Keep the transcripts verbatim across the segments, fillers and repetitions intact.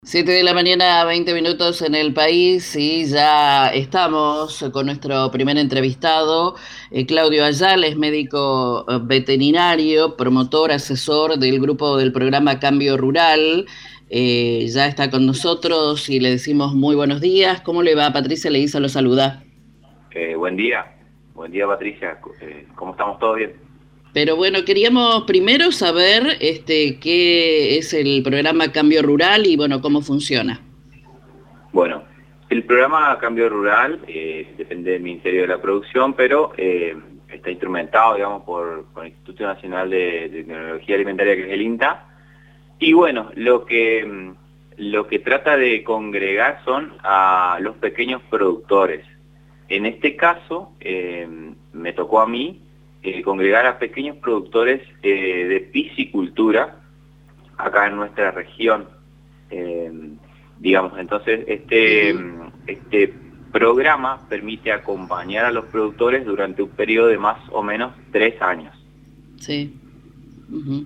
Siete de la mañana, veinte minutos en el país y ya estamos con nuestro primer entrevistado, eh, Claudio Ayala, es médico eh, veterinario, promotor, asesor del grupo del programa Cambio Rural. Eh, ya está con nosotros y le decimos muy buenos días. ¿Cómo le va? Patricia Leiza lo saluda. Eh, buen día, buen día Patricia, eh, ¿cómo estamos? ¿Todo bien? Pero bueno, queríamos primero saber este, qué es el programa Cambio Rural y bueno, cómo funciona. Bueno, el programa Cambio Rural eh, depende del Ministerio de la Producción, pero eh, está instrumentado, digamos, por, por el Instituto Nacional de, de Tecnología Alimentaria, que es el INTA, y bueno, lo que, mm, lo que trata de congregar son a los pequeños productores. En este caso, eh, me tocó a mí eh, congregar a pequeños productores eh, de piscicultura acá en nuestra región. Eh, digamos, entonces este, Ujú. este programa permite acompañar a los productores durante un periodo de más o menos tres años. Sí. Ujú.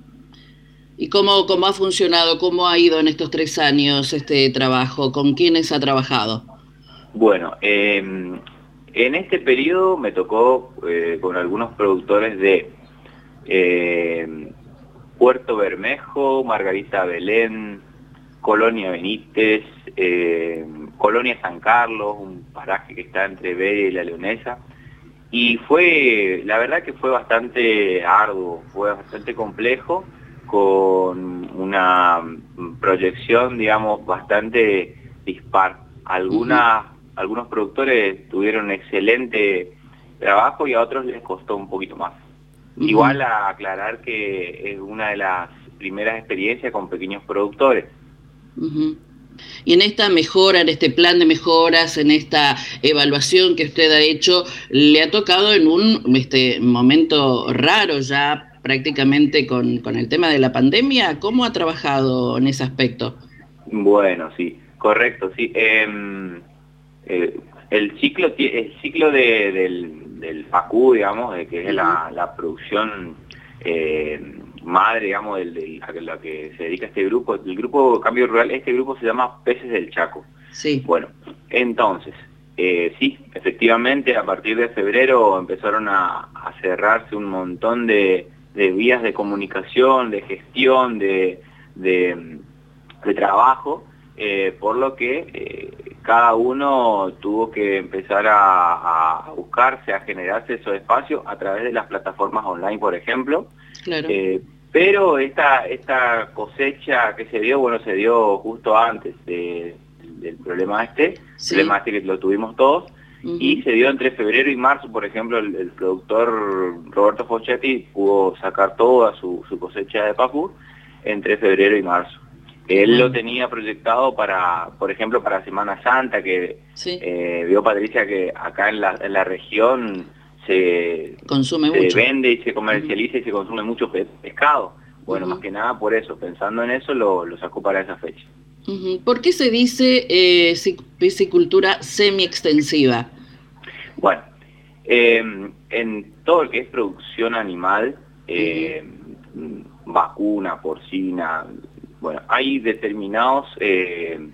¿Y cómo, cómo ha funcionado, cómo ha ido en estos tres años este trabajo? ¿Con quiénes ha trabajado? Bueno, eh, en este periodo me tocó eh, con algunos productores de eh, Puerto Bermejo, Margarita Belén, Colonia Benítez, eh, Colonia San Carlos, un paraje que está entre Bedia y La Leonesa. Y fue, la verdad que fue bastante arduo, fue bastante complejo, con una proyección, digamos, bastante dispar. Ujú, Algunas, algunos productores tuvieron excelente trabajo y a otros les costó un poquito más. ujú, Igual a aclarar que es una de las primeras experiencias con pequeños productores. ujú. Y en esta mejora, en este plan de mejoras, en esta evaluación que usted ha hecho, le ha tocado en un este, momento raro ya prácticamente con, con el tema de la pandemia. ¿Cómo ha trabajado en ese aspecto? Bueno, sí, correcto, sí. Eh, eh, el ciclo, ti- el ciclo de- del, del FACU, digamos, de que es Ujú, la, la producción eh, madre, digamos, del, del- a la que se dedica este grupo, el grupo Cambio Rural, este grupo se llama Peces del Chaco. sí. Bueno, entonces, eh, sí, efectivamente, a partir de febrero empezaron a, a cerrarse un montón de, de vías de comunicación, de gestión, de, de, de trabajo, eh, por lo que eh, cada uno tuvo que empezar a, a buscarse, a generarse esos espacios a través de las plataformas online, por ejemplo. Claro. Eh, pero esta, esta cosecha que se dio, bueno, se dio justo antes de, del problema este, problema Sí. este que lo tuvimos todos, y Ujú. se dio entre febrero y marzo. Por ejemplo, el, el productor Roberto Foschetti pudo sacar toda su, su cosecha de pacu entre febrero y marzo. Qué Él lo bueno. tenía proyectado para, por ejemplo, para Semana Santa, que Sí. eh, vio Patricia que acá en la, en la región se, Consume se mucho. vende y se Ujú, comercializa y se consume mucho pe- pescado. Bueno, más ujú. que nada por eso, pensando en eso, lo, lo sacó para esa fecha. Ujú. ¿Por qué se dice eh, si- piscicultura semi-extensiva? Bueno, eh, en todo lo que es producción animal, Ujú, eh, vacuna, porcina, bueno, hay determinados eh,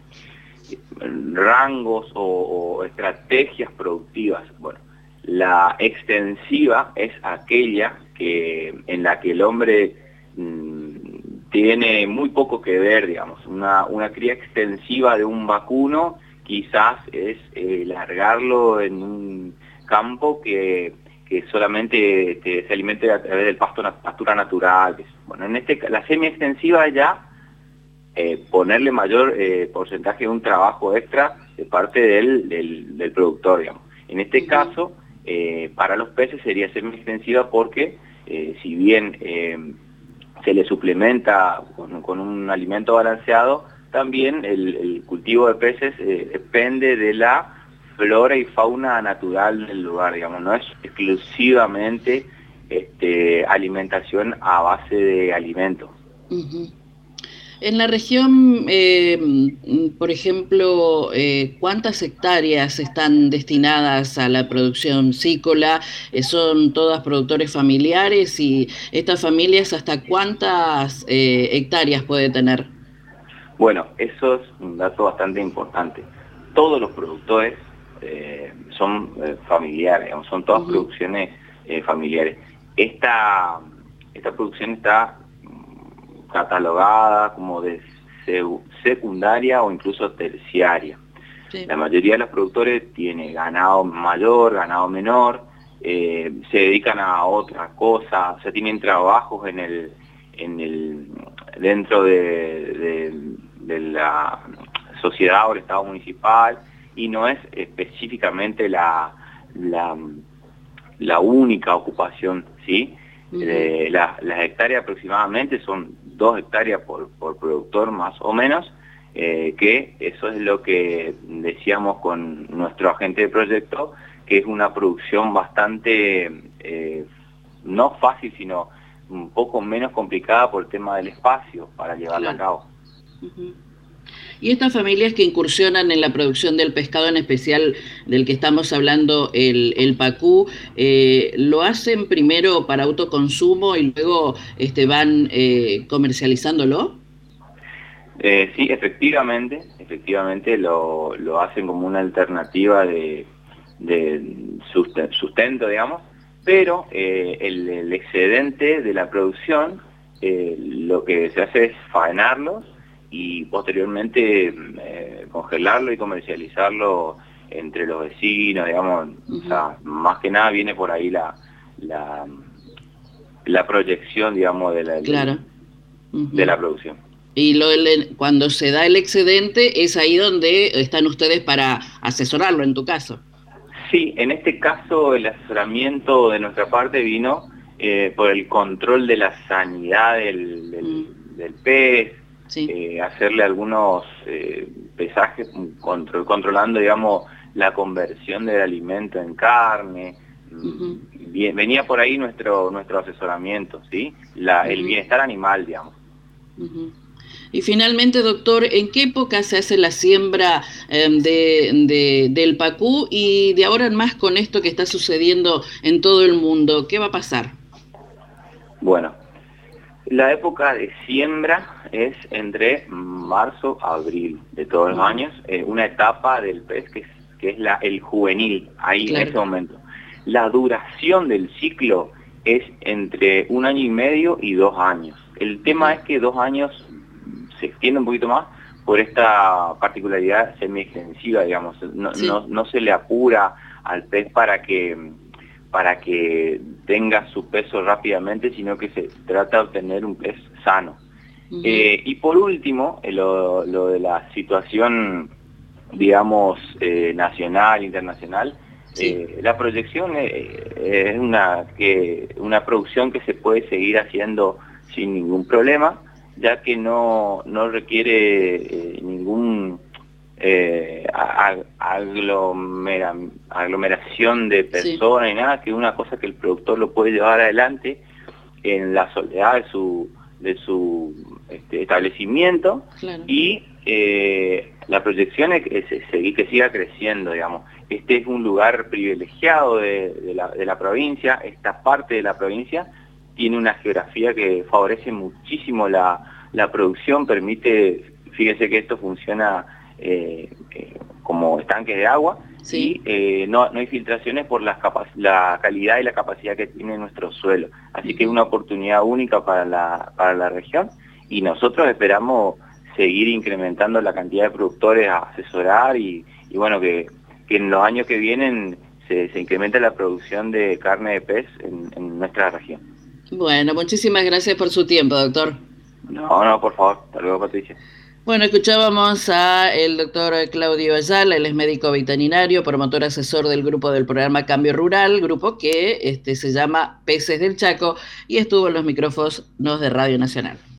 rangos o, o estrategias productivas. Bueno, la extensiva es aquella que en la que el hombre mmm, tiene muy poco que ver, digamos. Una, una cría extensiva de un vacuno quizás es eh, largarlo en un campo que, que solamente te, se alimente a través del pasto, pastura natural. Bueno, en este, la semi-extensiva ya eh, ponerle mayor eh, porcentaje de un trabajo extra de parte del, del, del productor, digamos. En este ujú. caso, eh, para los peces sería semi-extensiva porque eh, si bien eh, se le suplementa con, con un alimento balanceado, también el, el cultivo de peces eh, depende de la flora y fauna natural del lugar, digamos, no es exclusivamente este, alimentación a base de alimentos. Ujú. En la región, eh, mm, por ejemplo, eh, ¿cuántas hectáreas están destinadas a la producción cícola? Eh, ¿son todas productores familiares? Y estas familias, ¿hasta cuántas eh, hectáreas puede tener? Bueno, eso es un dato bastante importante. Todos los productores eh, son eh, familiares, digamos, son todas uh-huh. producciones eh, familiares. Esta, esta producción está catalogada como de secundaria o incluso terciaria. Sí. La mayoría de los productores tiene ganado mayor, ganado menor, eh, se dedican a otra cosa, o sea, tienen trabajos en el, en el, dentro de, de, de la sociedad o el Estado municipal, y no es específicamente la, la, la única ocupación, ¿sí? Uh-huh. eh, la, las hectáreas aproximadamente son dos hectáreas por, por productor más o menos, eh, que eso es lo que decíamos con nuestro agente de proyecto, que es una producción bastante, eh, no fácil, sino un poco menos complicada por el tema del espacio para llevarla claro. a cabo. Uh-huh. Y estas familias que incursionan en la producción del pescado, en especial del que estamos hablando, el, el pacú, eh, ¿lo hacen primero para autoconsumo y luego este, van eh, comercializándolo? Eh, sí, efectivamente, efectivamente lo, lo hacen como una alternativa de, de sustento, digamos, pero eh, el, el excedente de la producción, eh, lo que se hace es faenarlos y posteriormente eh, congelarlo y comercializarlo entre los vecinos, digamos. Uh-huh. O sea, más que nada viene por ahí la la, la proyección, digamos, de la, claro. uh-huh. de la producción. Y lo, el, cuando se da el excedente, es ahí donde están ustedes para asesorarlo, en tu caso. Sí, en este caso el asesoramiento de nuestra parte vino eh, por el control de la sanidad del, del, uh-huh. del pez, sí. eh, hacerle algunos eh, pesajes, control, controlando, digamos, la conversión del alimento en carne. Uh-huh. Bien, venía por ahí nuestro nuestro asesoramiento, ¿sí? La, uh-huh. El bienestar animal, digamos. Uh-huh. Y finalmente, doctor, ¿en qué época se hace la siembra eh, de, de, del pacú y de ahora en más con esto que está sucediendo en todo el mundo? ¿Qué va a pasar? Bueno, la época de siembra es entre marzo a abril de todos los años, eh, una etapa del pez que es, que es la, el juvenil, ahí claro. en ese momento. La duración del ciclo es entre un año y medio y dos años. El tema es que dos años se extiende un poquito más por esta particularidad semi-extensiva, digamos. No, sí. no, no se le apura al pez para que para que tenga su peso rápidamente, sino que se trata de obtener un pez sano. Uh-huh. Eh, y por último, eh, lo, lo de la situación, digamos, eh, nacional, internacional, sí. eh, la proyección eh, es una, que, una producción que se puede seguir haciendo sin ningún problema, ya que no, no requiere eh, ningún eh, ag aglomera aglomeración de personas sí. ni nada, que es una cosa que el productor lo puede llevar adelante en la soledad de su, de su este, establecimiento, claro. y eh, la proyección es, es, es seguir que siga creciendo, digamos. Este es un lugar privilegiado de, de, la, de la provincia, esta parte de la provincia tiene una geografía que favorece muchísimo la, la producción, permite, fíjense que esto funciona eh, eh, como estanques de agua, sí. y eh, no, no hay filtraciones por las la calidad y la capacidad que tiene nuestro suelo. Así uh-huh. que es una oportunidad única para la, para la región, y nosotros esperamos seguir incrementando la cantidad de productores a asesorar y, y bueno, que, que en los años que vienen se, se incremente la producción de carne de pez en, en nuestra región. Bueno, muchísimas gracias por su tiempo, doctor. No, no, por favor. Hasta luego, Patricia. Bueno, escuchábamos a el doctor Claudio Ayala, él es médico veterinario, promotor asesor del grupo del programa Cambio Rural, grupo que este, se llama Peces del Chaco, y estuvo en los micrófonos de Radio Nacional.